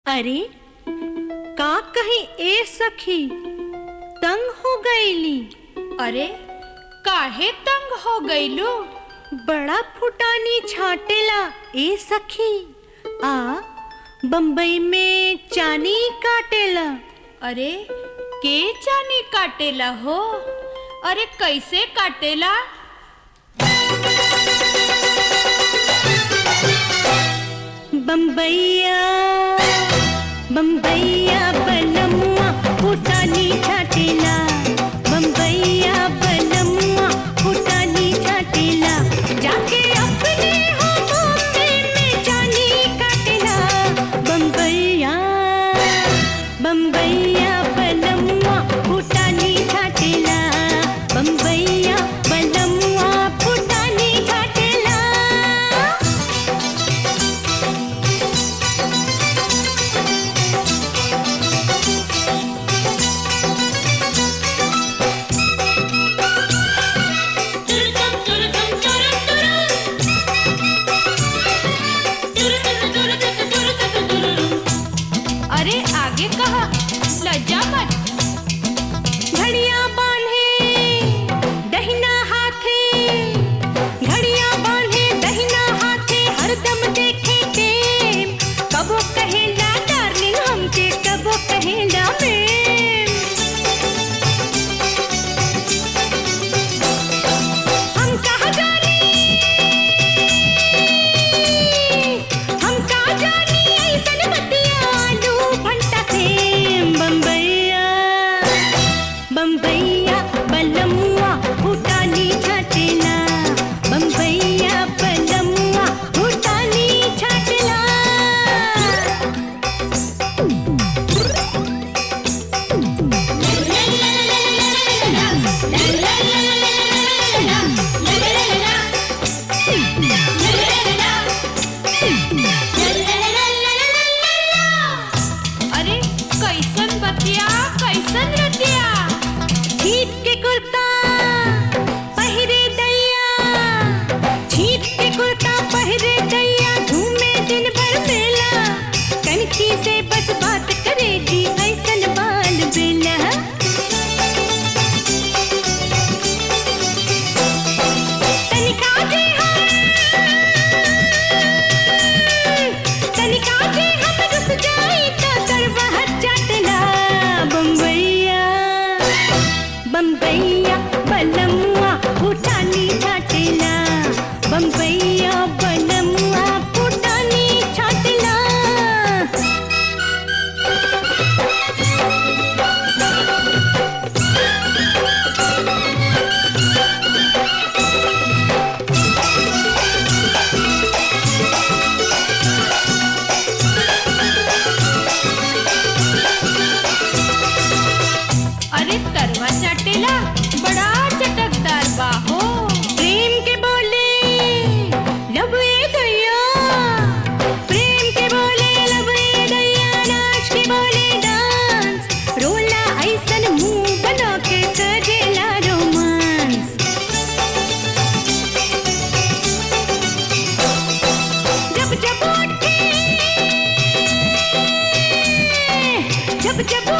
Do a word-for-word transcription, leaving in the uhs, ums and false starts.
अरे का कहीं ए सखी तंग हो गईली। अरे काहे तंग हो गईलू? बड़ा फुटानी छाटेला ए सखी। आ बम्बई में चानी काटेला। अरे के चानी काटेला हो? अरे कैसे काटेला? बम्बैया बम्बैया बलमुआ फुटानी छाटेला। बम्बैया बलमुआ फुटानी छाटेला। जाके अपने हो बॉम्बे में चानी काटेला। बम्बैया बम्बैया बलमुआ फुटानी छाटेला। बम्बैया बलमुआ फुटानी छाटेला। अरे आगे कहा, लज्जा मत। घड़िया बांधे दहिना हाथे, घड़िया बांधे दहिना हाथे, हरदम देखे टेम। कबो कहेला डार्लिंग हमके, कबो कहेला मैम। हम कहाँ जानी, हम कहाँ जानी ऐसन बतिया आलू भंटा सेम। बम्बैया बम्बैया बलमुआ फुटानी छाटेला। बम्बैया बलमुआ फुटानी छाटेला। अरे कैसन बतिया, कैसन रतिया? छीट के कुर्ता पहिरे दैया, छीट के कुर्ता पहिरे दैया, घूमे दिन भर मेला। कनखी से बस बात करेगी ऐसन बाल बेला। तनिका जे हम तनिका जे हम रुस जाई तो सरवा चाटला। बम्बैया बम्बैया बलमुआ फुटानी छाटेला। बम्बैया बलमुआ फुटानी छाटेला। अरे तरवा चाटेला बड़ा चटकदार बा हो। प्रेम के बोले लबे दैया, प्रेम के बोले लबे दैया, नाच के बोले डांस। रोला ऐसन मुंह बना के करेला रोमांस। जब जब उठे जब जब